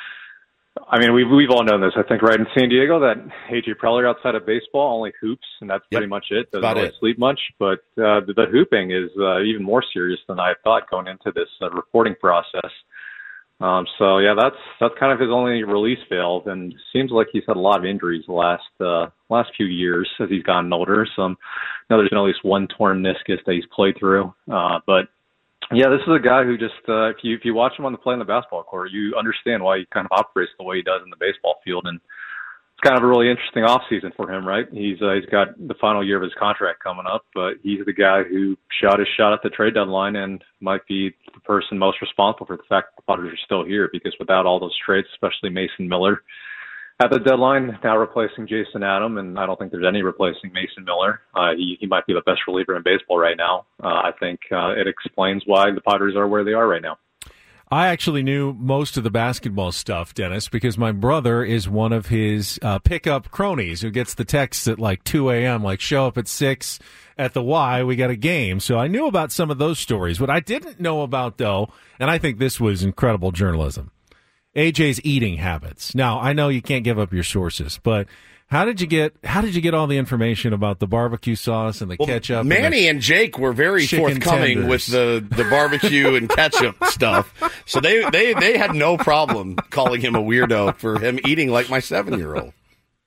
I mean, we've, we've all known this, I think, right in San Diego, that A J Preller outside of baseball only hoops, and that's yep. pretty much it. Doesn't About really it. sleep much. But uh, the, the hooping is uh, even more serious than I thought going into this uh, reporting process. Um, so, yeah, that's that's kind of his only release valve, and seems like he's had a lot of injuries the last uh, last few years as he's gotten older. So I know there's been at least one torn meniscus that he's played through. Uh, but, yeah, this is a guy who just, uh, if you if you watch him on the play on the basketball court, you understand why he kind of operates the way he does in the baseball field. And it's kind of a really interesting offseason for him, right? He's uh, he's got the final year of his contract coming up, but he's the guy who shot his shot at the trade deadline and might be the person most responsible for the fact that the Padres are still here, because without all those trades, especially Mason Miller at the deadline, now replacing Jason Adam, and I don't think there's any replacing Mason Miller. Uh, he, he might be the best reliever in baseball right now. Uh, I think uh, it explains why the Padres are where they are right now. I actually knew most of the basketball stuff, Dennis, because my brother is one of his uh, pickup cronies who gets the texts at like two a.m., like, show up at six at the Y, we got a game. So I knew about some of those stories. What I didn't know about, though, and I think this was incredible journalism, A J's eating habits. Now, I know you can't give up your sources, but How did you get How did you get all the information about the barbecue sauce and the well, ketchup? Manny and, and Jake were very forthcoming tenders. with the, the barbecue and ketchup stuff, so they, they they had no problem calling him a weirdo for him eating like my seven year old.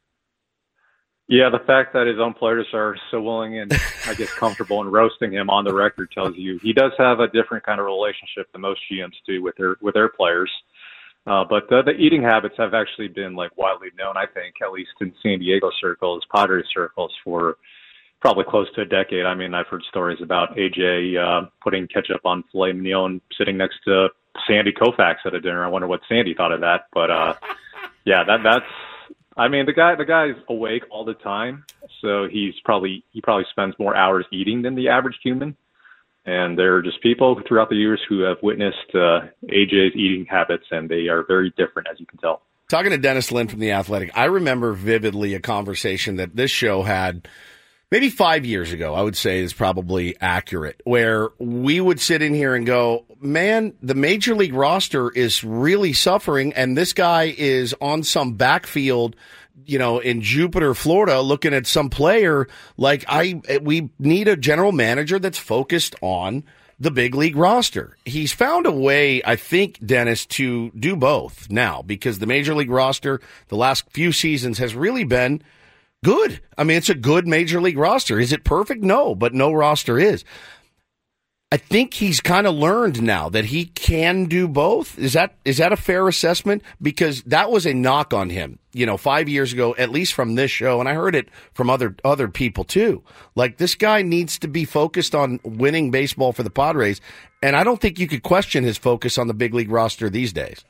Yeah, the fact that his own players are so willing and I guess comfortable in roasting him on the record tells you he does have a different kind of relationship than most G Ms do with their with their players. Uh, but the, the eating habits have actually been like widely known, I think, at least in San Diego circles, Padres circles, for probably close to a decade. I mean, I've heard stories about A J uh, putting ketchup on filet mignon sitting next to Sandy Koufax at a dinner. I wonder what Sandy thought of that. But uh, yeah, that that's. I mean, the guy the guy's awake all the time, so he's probably he probably spends more hours eating than the average human. And there are just people throughout the years who have witnessed uh, A J's eating habits, and they are very different, as you can tell. Talking to Dennis Lin from The Athletic, I remember vividly a conversation that this show had maybe five years ago, I would say is probably accurate, where we would sit in here and go, man, the Major League roster is really suffering, and this guy is on some backfield, you know, in Jupiter, Florida, looking at some player. Like, I, we need a general manager that's focused on the big league roster. He's found a way, I think, Dennis, to do both now, because the Major League roster the last few seasons has really been good. I mean, it's a good Major League roster. Is it perfect? No, but no roster is. I think he's kind of learned now that he can do both. Is that is that a fair assessment? Because that was a knock on him, you know, five years ago, at least from this show, and I heard it from other other people too. Like, this guy needs to be focused on winning baseball for the Padres, and I don't think you could question his focus on the big league roster these days.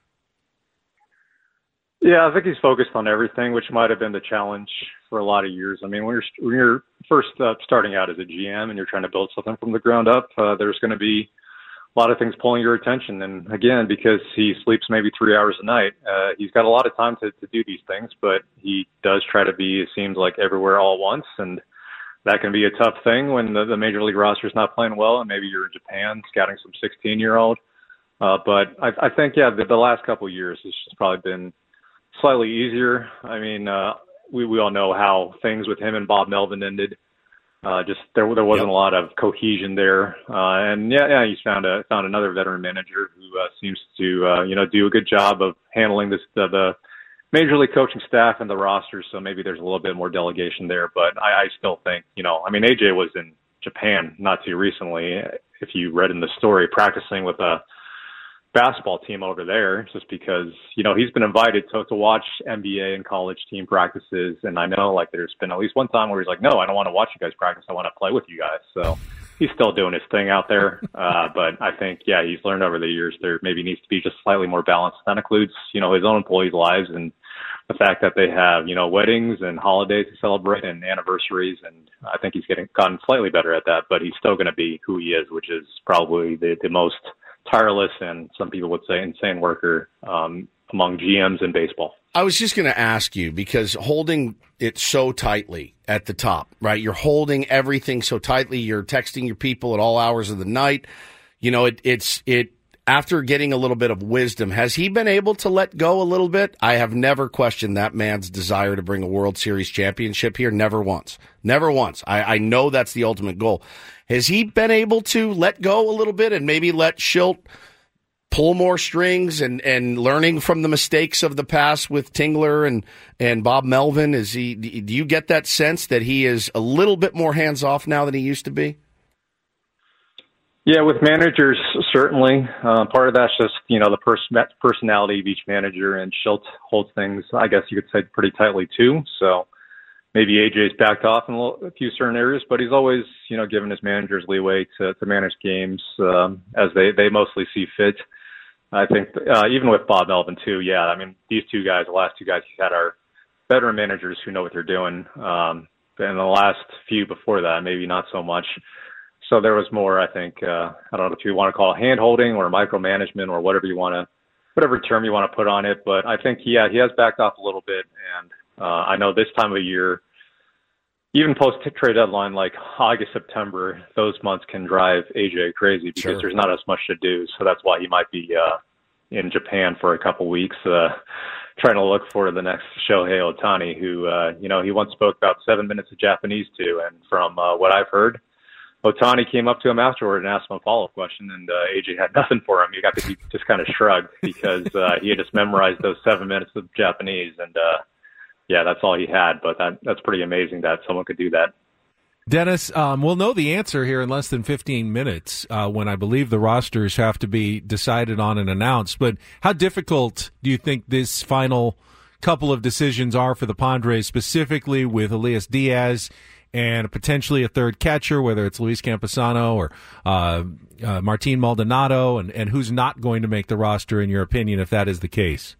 Yeah, I think he's focused on everything, which might have been the challenge for a lot of years. I mean, when you're, when you're first uh, starting out as a G M and you're trying to build something from the ground up, uh, there's going to be a lot of things pulling your attention. And again, because he sleeps maybe three hours a night, uh, he's got a lot of time to, to do these things, but he does try to be, it seems like, everywhere all at once. And that can be a tough thing when the, the Major League roster is not playing well, and maybe you're in Japan scouting some sixteen-year-old. Uh, but I, I think, yeah, the, the last couple of years, it's just probably been slightly easier. I mean, uh, we, we all know how things with him and Bob Melvin ended. Uh, just there, there wasn't yep. a lot of cohesion there. Uh, and yeah, yeah, he's found a, found another veteran manager who uh, seems to, uh, you know, do a good job of handling this, the, the Major League coaching staff and the roster. So maybe there's a little bit more delegation there, but I, I still think, you know, I mean, A J was in Japan not too recently, if you read in the story, practicing with a basketball team over there, just because, you know, he's been invited to, to watch N B A and college team practices. And I know, like, there's been at least one time where he's like, no, I don't want to watch you guys practice. I want to play with you guys. So he's still doing his thing out there. Uh, but I think, yeah, he's learned over the years there maybe needs to be just slightly more balance. That includes, you know, his own employees' lives and the fact that they have, you know, weddings and holidays to celebrate and anniversaries. And I think he's getting gotten slightly better at that, but he's still going to be who he is, which is probably the, the most tireless and some people would say insane worker um, among G Ms in baseball. I was just going to ask you, because holding it so tightly at the top, right? You're holding everything so tightly. You're texting your people at all hours of the night. You know, it, it's, it, after getting a little bit of wisdom, has he been able to let go a little bit? I have never questioned that man's desire to bring a World Series championship here. Never once. Never once. I, I know that's the ultimate goal. Has he been able to let go a little bit and maybe let Shildt pull more strings and, and learning from the mistakes of the past with Tingler and, and Bob Melvin? Is he, do you get that sense that he is a little bit more hands-off now than he used to be? Yeah, with managers, certainly. Uh, part of that's just, you know, the pers- personality of each manager, and Shildt holds things, I guess you could say, pretty tightly too. So maybe A J's backed off in a, little, a few certain areas, but he's always, you know, given his managers leeway to, to manage games um, as they, they mostly see fit. I think uh, even with Bob Melvin too, yeah, I mean, these two guys, the last two guys he's had are veteran managers who know what they're doing. Um, and the last few before that, maybe not so much. So there was more, I think, uh, I don't know if you want to call it hand-holding or micromanagement or whatever you want to, whatever term you want to put on it. But I think, yeah, he has backed off a little bit. And uh, I know this time of year, even post-trade deadline, like August, September, those months can drive A J crazy because Sure. there's not as much to do. So that's why he might be uh, in Japan for a couple weeks uh, trying to look for the next Shohei Ohtani, who, uh, you know, he once spoke about seven minutes of Japanese to. And from uh, what I've heard, Ohtani came up to him afterward and asked him a follow-up question, and uh, A J had nothing for him. He got to, he just kind of shrugged because uh, he had just memorized those seven minutes of Japanese, and uh, yeah, that's all he had. But that, that's pretty amazing that someone could do that. Dennis, um, we'll know the answer here in less than fifteen minutes uh, when I believe the rosters have to be decided on and announced. But how difficult do you think this final couple of decisions are for the Padres, specifically with Elias Diaz and potentially a third catcher, whether it's Luis Campusano or uh, uh, Martin Maldonado, and, and who's not going to make the roster, in your opinion, if that is the case?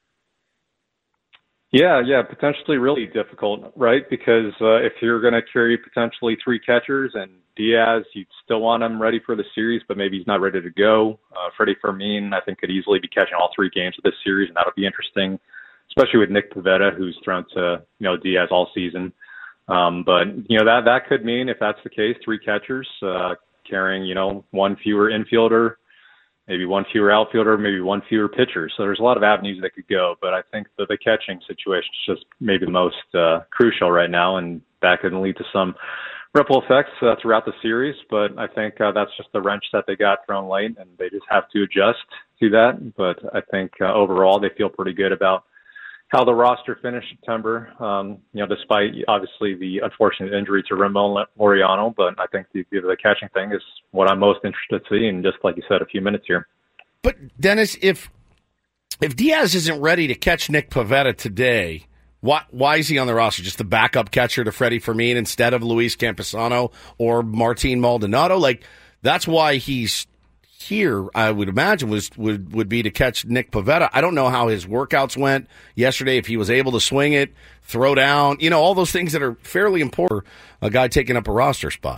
Yeah, yeah, potentially really difficult, right? Because uh, if you're going to carry potentially three catchers and Diaz, you'd still want him ready for the series, but maybe he's not ready to go. Uh, Freddie Fermin, I think, could easily be catching all three games of this series, and that'll be interesting, especially with Nick Pivetta, who's thrown to, you know, Diaz all season. Um, but, you know, that, that could mean, if that's the case, three catchers uh, carrying, you know, one fewer infielder, maybe one fewer outfielder, maybe one fewer pitcher. So there's a lot of avenues that could go. But I think that the catching situation is just maybe the most uh, crucial right now, and that could lead to some ripple effects uh, throughout the series. But I think uh, that's just the wrench that they got thrown late, and they just have to adjust to that. But I think uh, overall they feel pretty good about how the roster finished September, um, you know, despite obviously the unfortunate injury to Ramon Laureano. But I think the, the catching thing is what I'm most interested to see, and just like you said, a few minutes here. But, Dennis, if if Diaz isn't ready to catch Nick Pivetta today, why, why is he on the roster? Just the backup catcher to Freddie Fermin instead of Luis Campusano or Martin Maldonado? Like, that's why he's here, I would imagine, was would, would be to catch Nick Pivetta. I don't know how his workouts went yesterday, if he was able to swing it, throw down, you know, all those things that are fairly important for a guy taking up a roster spot.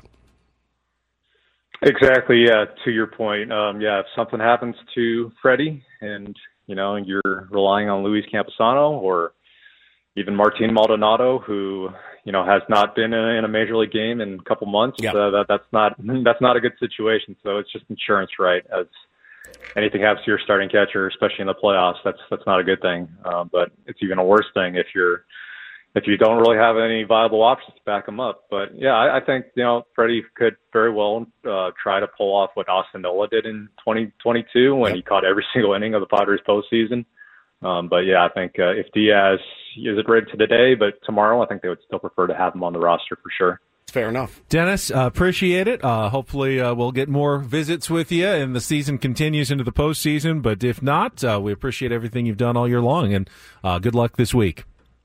Exactly, yeah, to your point. Um, yeah, if something happens to Freddie and, you know, you're relying on Luis Campusano or even Martin Maldonado, who, you know, has not been in a major league game in a couple months. Yep. Uh, that, that's not that's not a good situation. So it's just insurance, right? As anything happens to your starting catcher, especially in the playoffs, that's that's not a good thing. Uh, but it's even a worse thing if you're if you don't really have any viable options to back him up. But yeah, I, I think, you know, Freddie could very well uh, try to pull off what Austin Nola did in twenty twenty-two when yep. he caught every single inning of the Padres postseason. Um, but yeah, I think uh, if Diaz isn't ready to today, but tomorrow, I think they would still prefer to have him on the roster for sure. Fair enough. Dennis, uh, appreciate it. Uh, hopefully uh, we'll get more visits with you and the season continues into the postseason. But if not, uh, we appreciate everything you've done all year long, and uh, good luck this week.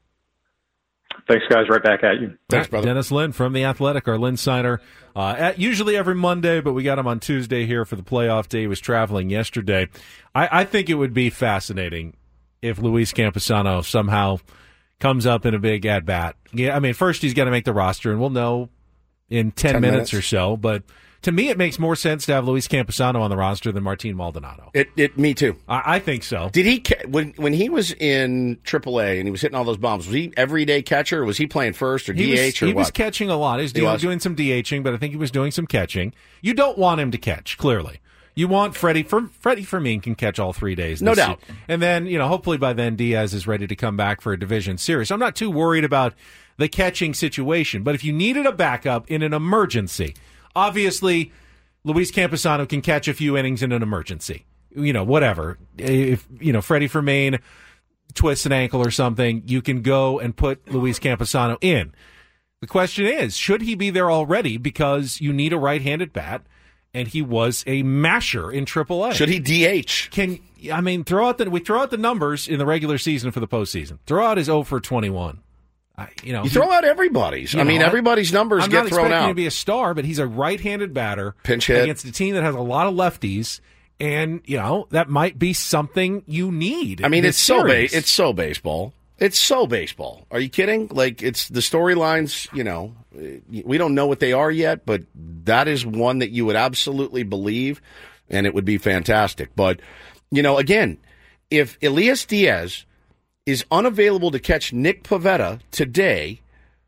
Thanks, guys. Right back at you. Thanks, brother. Dennis Lin from The Athletic, our Lin Signer. Uh, at, usually every Monday, but we got him on Tuesday here for the playoff day. He was traveling yesterday. I, I think it would be fascinating if Luis Campusano somehow comes up in a big at-bat. Yeah, I mean, first he's got to make the roster, and we'll know in ten, ten minutes, minutes or so. But to me, it makes more sense to have Luis Campusano on the roster than Martin Maldonado. It, it, me too. I, I think so. Did he when when he was in triple A and he was hitting all those bombs? Was he everyday catcher? Or was he playing first or he D H was, or he what? was catching a lot. He was, He doing, was? doing some DHing, but I think he was doing some catching. You don't want him to catch, clearly. You want Freddie. For, Freddie Fermin can catch all three days. No this doubt. year. And then, you know, hopefully by then Diaz is ready to come back for a division series. I'm not too worried about the catching situation. But if you needed a backup in an emergency, obviously Luis Campusano can catch a few innings in an emergency. You know, whatever. If, you know, Freddie Fermin twists an ankle or something, you can go and put Luis Campusano in. The question is, should he be there already because you need a right-handed bat? And he was a masher in triple A. Should he D H? Can I mean throw out the we throw out the numbers in the regular season for the postseason. Throw out his oh for twenty-one. I, you know, You throw out everybody's. I you mean, know, everybody's numbers I'm get not thrown expecting out. him to be a star, but he's a right-handed batter Pinch hit. against a team that has a lot of lefties, and you know that might be something you need. I mean, in it's this so ba- series. it's so baseball. It's so baseball. Are you kidding? Like, it's the storylines, you know, we don't know what they are yet, but that is one that you would absolutely believe, and it would be fantastic. But, you know, again, if Elias Diaz is unavailable to catch Nick Pivetta today,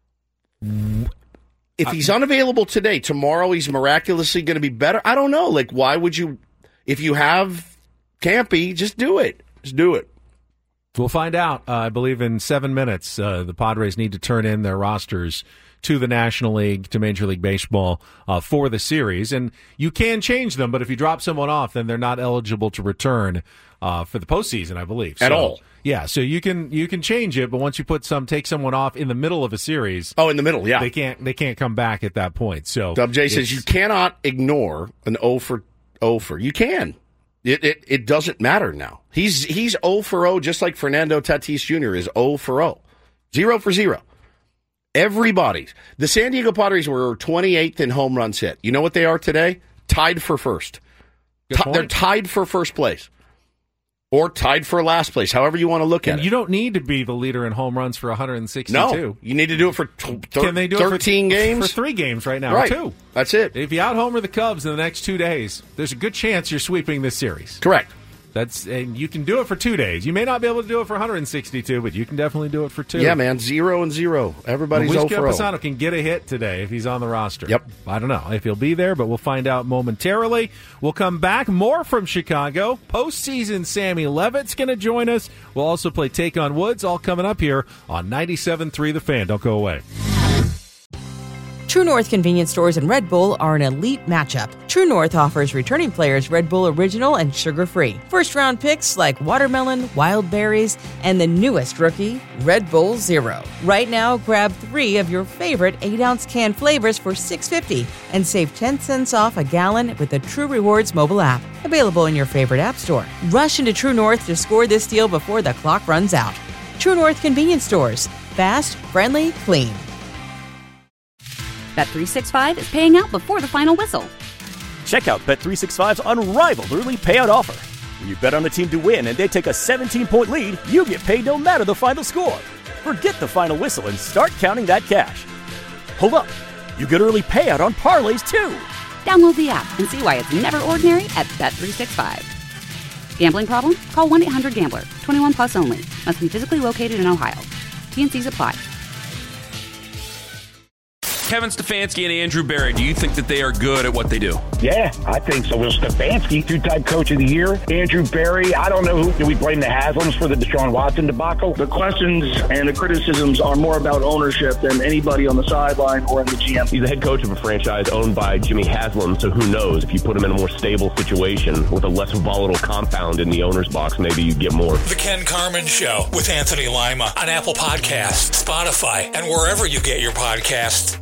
if he's unavailable today, tomorrow he's miraculously going to be better? I don't know. Like, why would you, if you have Campy, just do it. Just do it. We'll find out. Uh, I believe in seven minutes, uh, the Padres need to turn in their rosters to the National League, to Major League Baseball uh, for the series. And you can change them, but if you drop someone off, then they're not eligible to return uh, for the postseason, I believe. At So, all. Yeah, so you can you can change it, but once you put some take someone off in the middle of a series, oh, in the middle, yeah, they can't they can't come back at that point. So Dub J says it's- you cannot ignore an oh for oh for. You can. It, it it doesn't matter now. He's he's oh for oh, just like Fernando Tatis Junior is oh for oh. Zero for zero. Everybody's. The San Diego Padres were twenty-eighth in home runs hit. You know what they are today? Tied for first. Good Ti- point. they're tied for first place. Or tied for last place, however you want to look at and it. you don't need to be the leader in home runs for one hundred sixty-two. No, you need to do it for t- thir- Can they do thirteen it for, games? For three games right now, Right. or two. That's it. If you out-homer the Cubs in the next two days, there's a good chance you're sweeping this series. Correct. That's and you can do it for two days. You may not be able to do it for one hundred sixty-two, but you can definitely do it for two. Yeah, man, zero and zero. Everybody's Luis oh for oh. Campusano can get a hit today if he's on the roster. Yep. I don't know if he'll be there, but we'll find out momentarily. We'll come back. More from Chicago. Postseason Sammy Levitt's going to join us. We'll also play Take on Woods, all coming up here on ninety-seven point three The Fan. Don't go away. True North convenience stores and Red Bull are an elite matchup. True North offers returning players Red Bull Original and sugar-free. First-round picks like watermelon, wild berries, and the newest rookie, Red Bull Zero. Right now, grab three of your favorite eight-ounce can flavors for six dollars and fifty cents and save ten cents off a gallon with the True Rewards mobile app. Available in your favorite app store. Rush into True North to score this deal before the clock runs out. True North convenience stores. Fast, friendly, clean. Bet three sixty-five is paying out before the final whistle. Check out Bet three sixty-five's unrivaled early payout offer. When you bet on a team to win and they take a seventeen-point lead, you get paid no matter the final score. Forget the final whistle and start counting that cash. Hold up. You get early payout on parlays, too. Download the app and see why it's never ordinary at Bet three sixty-five. Gambling problem? Call one eight hundred gambler. twenty-one plus only. Must be physically located in Ohio. T and C's apply. Kevin Stefanski and Andrew Berry, do you think that they are good at what they do? Yeah, I think so. Well, Stefanski, two-time coach of the year. Andrew Berry, I don't know who. Do we blame the Haslams for the Deshaun Watson debacle? The questions and the criticisms are more about ownership than anybody on the sideline or in the G M. He's the head coach of a franchise owned by Jimmy Haslam, so who knows? If you put him in a more stable situation with a less volatile compound in the owner's box, maybe you get more. The Ken Carman Show with Anthony Lima on Apple Podcasts, Spotify, and wherever you get your podcasts.